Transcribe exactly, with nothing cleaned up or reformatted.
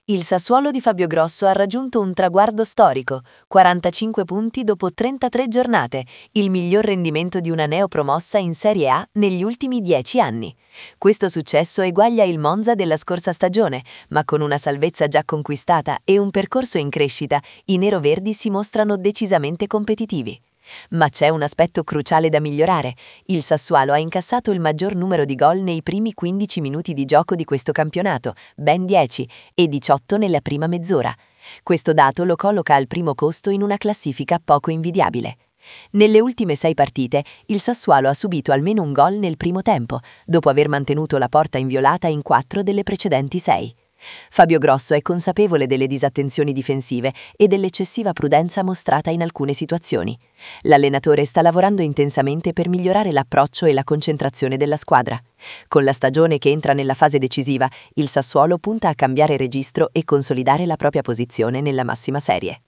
Il Sassuolo di Fabio Grosso ha raggiunto un traguardo storico, quarantacinque punti dopo trentatré giornate, il miglior rendimento di una neopromossa in Serie A negli ultimi dieci anni. Questo successo eguaglia il Monza della scorsa stagione, ma con una salvezza già conquistata e un percorso in crescita, i neroverdi si mostrano decisamente competitivi. Ma c'è un aspetto cruciale da migliorare. Il Sassuolo ha incassato il maggior numero di gol nei primi quindici minuti di gioco di questo campionato, ben dieci, e diciotto nella prima mezz'ora. Questo dato lo colloca al primo posto in una classifica poco invidiabile. Nelle ultime sei partite, il Sassuolo ha subito almeno un gol nel primo tempo, dopo aver mantenuto la porta inviolata in quattro delle precedenti sei. Fabio Grosso è consapevole delle disattenzioni difensive e dell'eccessiva prudenza mostrata in alcune situazioni. L'allenatore sta lavorando intensamente per migliorare l'approccio e la concentrazione della squadra. Con la stagione che entra nella fase decisiva, il Sassuolo punta a cambiare registro e consolidare la propria posizione nella massima serie.